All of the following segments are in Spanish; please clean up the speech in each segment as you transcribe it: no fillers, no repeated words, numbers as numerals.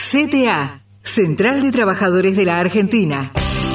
CTA, Central de Trabajadores de la Argentina.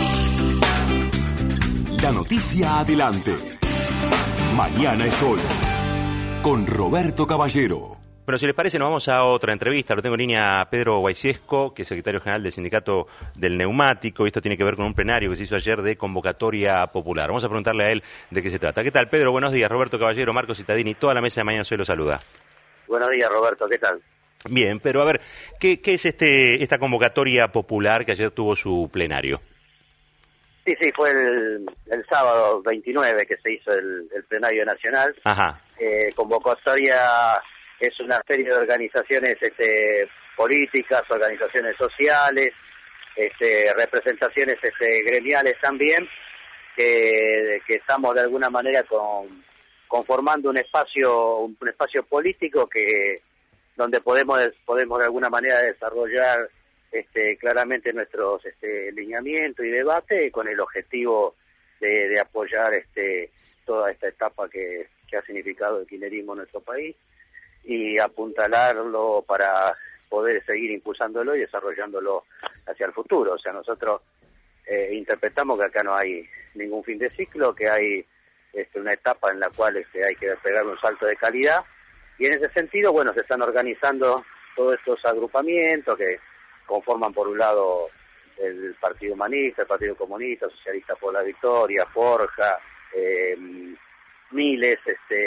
La noticia adelante. Mañana es hoy. Con Roberto Caballero. Bueno, si les parece, nos vamos a otra entrevista. Lo tengo en línea a Pedro Guayciesco, que es secretario general del Sindicato del Neumático. Esto tiene que ver con un plenario que se hizo ayer de convocatoria popular. Vamos a preguntarle a él de qué se trata. ¿Qué tal, Pedro? Buenos días. Roberto Caballero, Marcos Cittadini, toda la mesa de Mañana es Hoy lo saluda. Buenos días, Roberto. ¿Qué tal? Bien, pero a ver, ¿qué es esta convocatoria popular que ayer tuvo su plenario? Sí, fue el sábado 29 que se hizo el plenario nacional. Ajá. Convocatoria es una serie de organizaciones políticas, organizaciones sociales, representaciones gremiales también, que estamos de alguna manera conformando un espacio político donde podemos de alguna manera desarrollar claramente nuestros lineamientos y debate con el objetivo de apoyar toda esta etapa que ha significado el kirchnerismo en nuestro país y apuntalarlo para poder seguir impulsándolo y desarrollándolo hacia el futuro. O sea, nosotros interpretamos que acá no hay ningún fin de ciclo, que hay una etapa en la cual hay que pegar un salto de calidad, y en ese sentido, bueno, se están organizando todos estos agrupamientos que conforman por un lado el Partido Humanista, el Partido Comunista, Socialista por la Victoria, Forja, Miles,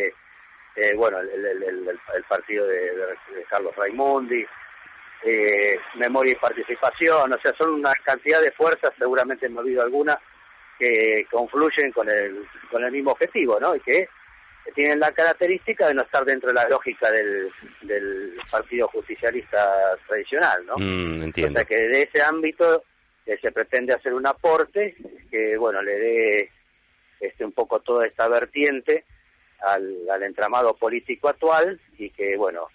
el partido de Carlos Raimondi, Memoria y Participación. O sea, son una cantidad de fuerzas, seguramente me olvido alguna, que confluyen con el mismo objetivo, ¿no? Y que tienen la característica de no estar dentro de la lógica del partido justicialista tradicional, ¿no? Entiendo. O sea que de ese ámbito se pretende hacer un aporte que, bueno, le dé un poco toda esta vertiente al entramado político actual y que, bueno,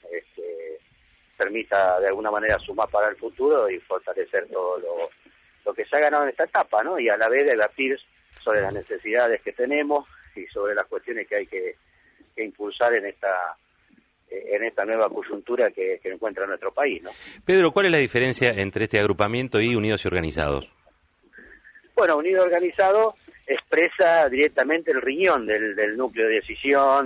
permita de alguna manera sumar para el futuro y fortalecer todo lo que se ha ganado en esta etapa, ¿no? Y a la vez debatir sobre las necesidades que tenemos y sobre las cuestiones que hay que impulsar en esta nueva coyuntura que encuentra nuestro país, ¿no? Pedro, ¿cuál es la diferencia entre este agrupamiento y Unidos y Organizados? Bueno, Unidos y Organizados expresa directamente el riñón del núcleo de decisión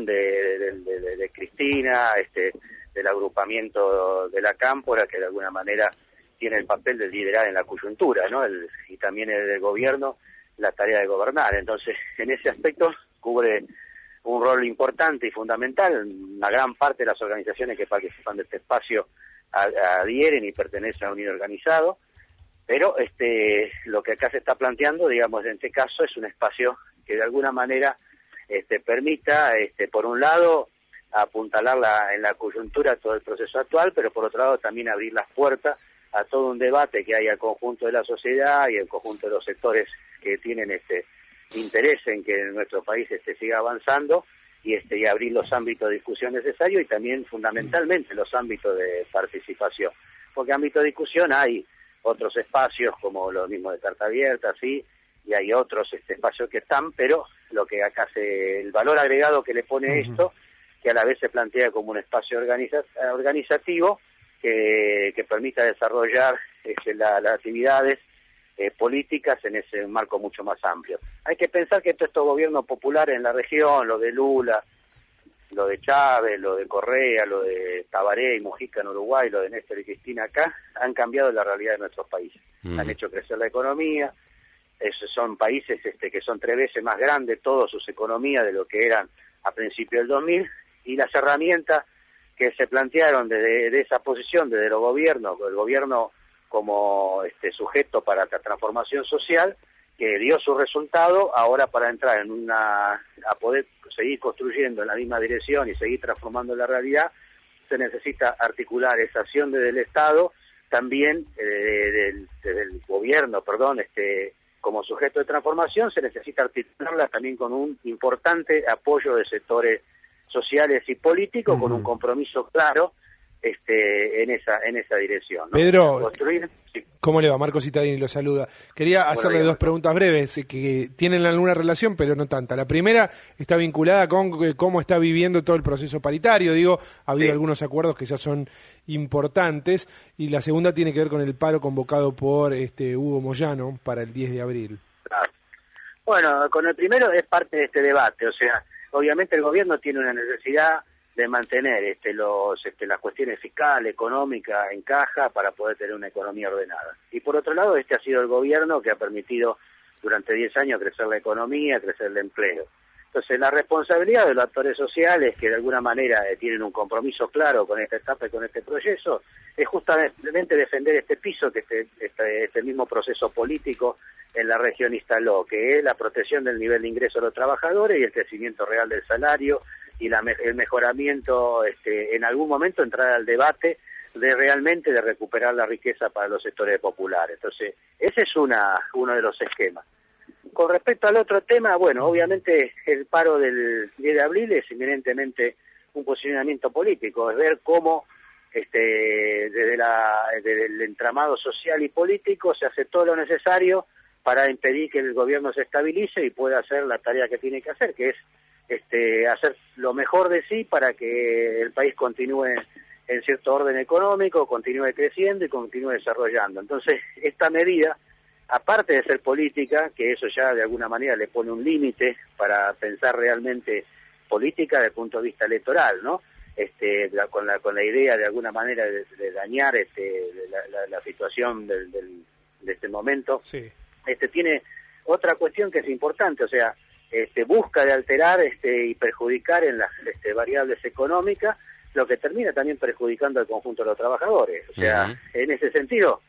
de Cristina, del agrupamiento de la Cámpora, que de alguna manera tiene el papel de liderar en la coyuntura, ¿no? Y también el del gobierno, la tarea de gobernar. Entonces, en ese aspecto cubre un rol importante y fundamental. Una gran parte de las organizaciones que participan de este espacio adhieren y pertenecen a Unido Organizado, pero lo que acá se está planteando, digamos, en este caso, es un espacio que de alguna manera permita, por un lado, apuntalar en la coyuntura todo el proceso actual, pero por otro lado también abrir las puertas a todo un debate que hay al conjunto de la sociedad y al conjunto de los sectores que tienen interés en que nuestro país siga avanzando y abrir los ámbitos de discusión necesarios y también fundamentalmente los ámbitos de participación. Porque ámbito de discusión hay otros espacios como lo mismo de Carta Abierta, sí, y hay otros espacios que están, pero lo que acá el valor agregado que le pone esto, que a la vez se plantea como un espacio organizativo que permita desarrollar las actividades políticas en ese marco mucho más amplio. Hay que pensar que todos estos gobiernos populares en la región, lo de Lula, lo de Chávez, lo de Correa, lo de Tabaré y Mujica en Uruguay, lo de Néstor y Cristina acá, han cambiado la realidad de nuestros países. Han hecho crecer la economía. Esos son países que son 3 veces más grandes, todas sus economías, de lo que eran a principios del 2000, y las herramientas que se plantearon desde esa posición, desde los gobiernos, el gobierno como sujeto para la transformación social, que dio su resultado. Ahora, para entrar a poder seguir construyendo en la misma dirección y seguir transformando la realidad, se necesita articular esa acción desde el Estado, también desde el gobierno, como sujeto de transformación, se necesita articularla también con un importante apoyo de sectores sociales y políticos, con un compromiso claro en esa dirección, ¿no? Pedro, construir, sí. ¿Cómo le va? Marco Cittadini lo saluda. Quería hacerle dos preguntas breves que tienen alguna relación, pero no tanta. La primera está vinculada con cómo está viviendo todo el proceso paritario. Digo, ha habido algunos acuerdos que ya son importantes. Y la segunda tiene que ver con el paro convocado por Hugo Moyano para el 10 de abril. Claro. Bueno, con el primero es parte de este debate. O sea, obviamente el gobierno tiene una necesidad de mantener las cuestiones fiscales, económicas en caja para poder tener una economía ordenada. Y por otro lado, ha sido el gobierno que ha permitido durante 10 años crecer la economía, crecer el empleo. Entonces, la responsabilidad de los actores sociales, que de alguna manera tienen un compromiso claro con esta etapa y con este proceso, es justamente defender este piso que este mismo proceso político en la región instaló, que es la protección del nivel de ingreso de los trabajadores y el crecimiento real del salario, y el mejoramiento, en algún momento entrar al debate de recuperar la riqueza para los sectores populares. Entonces, ese es uno de los esquemas. Con respecto al otro tema, bueno, obviamente el paro del 10 de abril es eminentemente un posicionamiento político, es ver cómo desde el entramado social y político se hace todo lo necesario para impedir que el gobierno se estabilice y pueda hacer la tarea que tiene que hacer, que es hacer lo mejor de sí para que el país continúe en cierto orden económico, continúe creciendo y continúe desarrollando. Entonces, esta medida, aparte de ser política, que eso ya de alguna manera le pone un límite para pensar realmente política desde el punto de vista electoral, ¿no? Con la idea de alguna manera de dañar la situación de este momento, sí. Tiene otra cuestión que es importante, o sea, busca de alterar y perjudicar en las variables económicas, lo que termina también perjudicando al conjunto de los trabajadores. O sea, en ese sentido,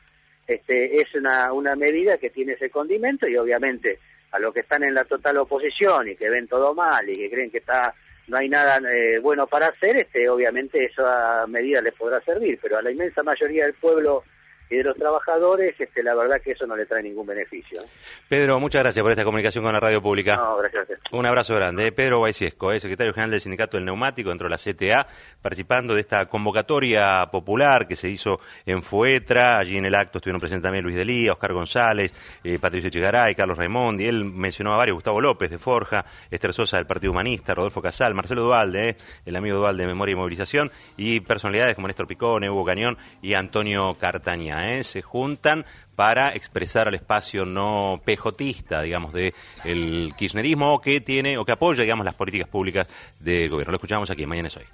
es una medida que tiene ese condimento, y obviamente a los que están en la total oposición y que ven todo mal y que creen que no hay nada bueno para hacer, obviamente esa medida les podrá servir, pero a la inmensa mayoría del pueblo y de los trabajadores, la verdad que eso no le trae ningún beneficio. Pedro, muchas gracias por esta comunicación con la radio pública. No, gracias. Un abrazo grande. Pedro Guayciesco, secretario general del Sindicato del Neumático dentro de la CTA, participando de esta convocatoria popular que se hizo en Fuetra. Allí en el acto estuvieron presentes también Luis Delía, Oscar González, Patricio Echegaray, Carlos Raimondi. Él mencionó a varios: Gustavo López de Forja, Esther Sosa del Partido Humanista, Rodolfo Casal, Marcelo Duvalde, el amigo Duvalde de Memoria y Movilización, y personalidades como Néstor Picone, Hugo Cañón y Antonio Cartañá. Se juntan para expresar al espacio no pejotista, digamos, de el kirchnerismo, o que apoya, digamos, las políticas públicas del gobierno. Lo escuchamos aquí en Mañana es Hoy.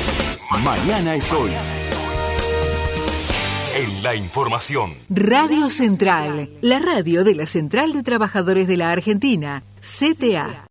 Mañana es Hoy. En la información. Radio Central, la radio de la Central de Trabajadores de la Argentina, CTA.